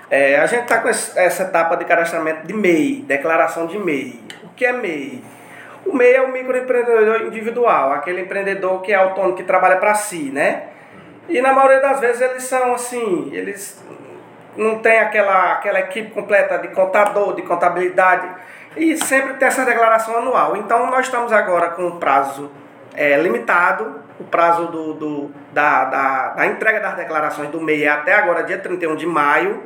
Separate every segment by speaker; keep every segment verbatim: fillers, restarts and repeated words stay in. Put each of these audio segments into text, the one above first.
Speaker 1: É, a gente está com esse, essa etapa de cadastramento de M E I, declaração de M E I. O que é M E I? O M E I é o microempreendedor individual, aquele empreendedor que é autônomo, que trabalha para si, né? E na maioria das vezes eles são assim, eles não têm aquela, aquela equipe completa de contador, de contabilidade, e sempre tem essa declaração anual. Então nós estamos agora com um prazo é, limitado, o prazo do, do, da, da, da entrega das declarações do M E I é até agora, dia trinta e um de maio.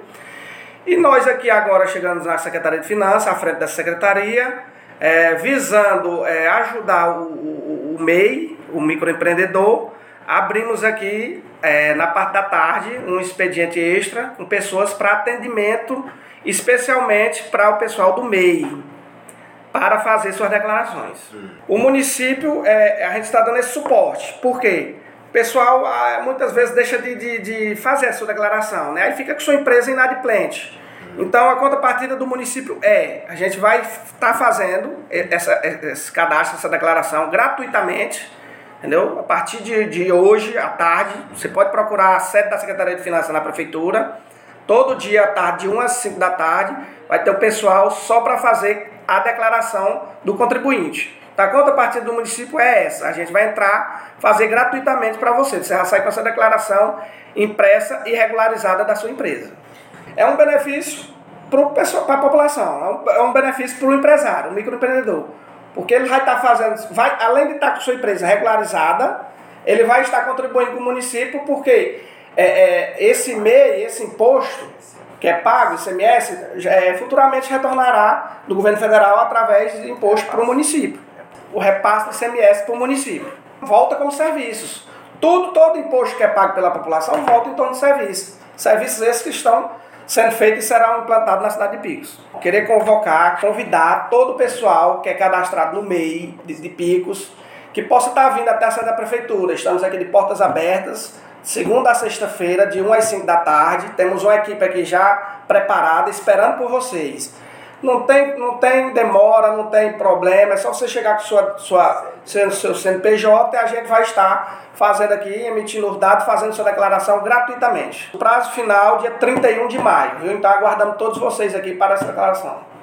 Speaker 1: E nós aqui agora chegamos na Secretaria de Finanças, à frente da Secretaria, é, visando é, ajudar o, o, o M E I, o microempreendedor. Abrimos aqui, é, na parte da tarde, um expediente extra com pessoas para atendimento, especialmente para o pessoal do M E I, para fazer suas declarações. Sim. O município, é, a gente está dando esse suporte. Por quê? O pessoal ah, muitas vezes deixa de, de, de fazer a sua declaração, né? Aí fica com sua empresa inadimplente. Então a contrapartida do município é, a gente vai estar tá fazendo essa, esse cadastro, essa declaração gratuitamente, entendeu? A partir de, de hoje, à tarde, você pode procurar a sede da Secretaria de Finanças na Prefeitura. Todo dia à tarde, de uma às cinco da tarde, vai ter o pessoal só para fazer a declaração do contribuinte. Então, a contrapartida do município é essa. A gente vai entrar, fazer gratuitamente para você. Você vai sair com essa declaração impressa e regularizada da sua empresa. É um benefício para a população, é um, é um benefício para o empresário, o microempreendedor. Porque ele vai estar fazendo, vai, além de estar com sua empresa regularizada, ele vai estar contribuindo com o município, porque é, é, esse M E I, esse imposto que é pago, o I C M S, é, futuramente retornará do governo federal através de imposto para o município. O repasse do I C M S para o município. Volta como serviços. Tudo, todo imposto que é pago pela população volta em torno de serviços. Serviços esses que estão sendo feitos e serão implantados na cidade de Picos. Querer convocar, convidar todo o pessoal que é cadastrado no M E I de, de Picos, que possa estar vindo até a sede da Prefeitura. Estamos aqui de portas abertas, segunda a sexta-feira, de uma às cinco da tarde. Temos uma equipe aqui já preparada, esperando por vocês. Não tem, não tem demora, não tem problema, é só você chegar com sua, sua, seu, seu C N P J e a gente vai estar fazendo aqui, emitindo os dados, fazendo sua declaração gratuitamente. O prazo final, dia trinta e um de maio, viu? Então aguardamos todos vocês aqui para essa declaração.